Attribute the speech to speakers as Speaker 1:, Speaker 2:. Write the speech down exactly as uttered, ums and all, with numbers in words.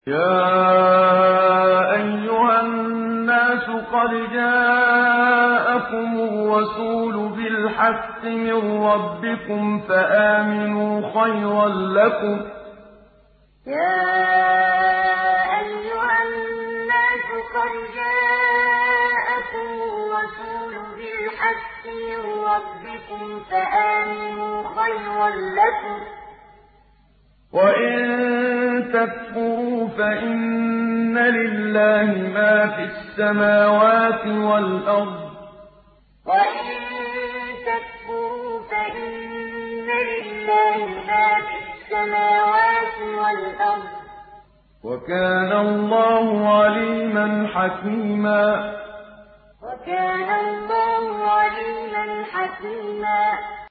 Speaker 1: يَا أَيُّهَا النَّاسُ قَدْ جَاءَكُمُ الرَّسُولُ بِالْحَقِّ مِن رَّبِّكُمْ فَآمِنُوا خَيْرًا لَّكُمْ ۚ وَإِن تَكْفُرُوا فَإِنَّ لِلَّهِ مَا فِي السَّمَاوَاتِ وَالْأَرْضِ ۚ وَكَانَ اللَّهُ عَلِيمًا حَكِيمًا. يَا أَيُّهَا النَّاسُ قَدْ جَاءَكُمُ الرَّسُولُ بِالْحَقِّ مِن رَّبِّكُمْ فَآمِنُوا خَيْرًا لَّكُمْ ۚ وَإِن تَكْفُرُوا فَإِنَّ لِلَّهِ مَا فِي السَّمَاوَاتِ وَالْأَرْضِ ۚ وَكَانَ اللَّهُ عَلِيمًا حَكِيمًا.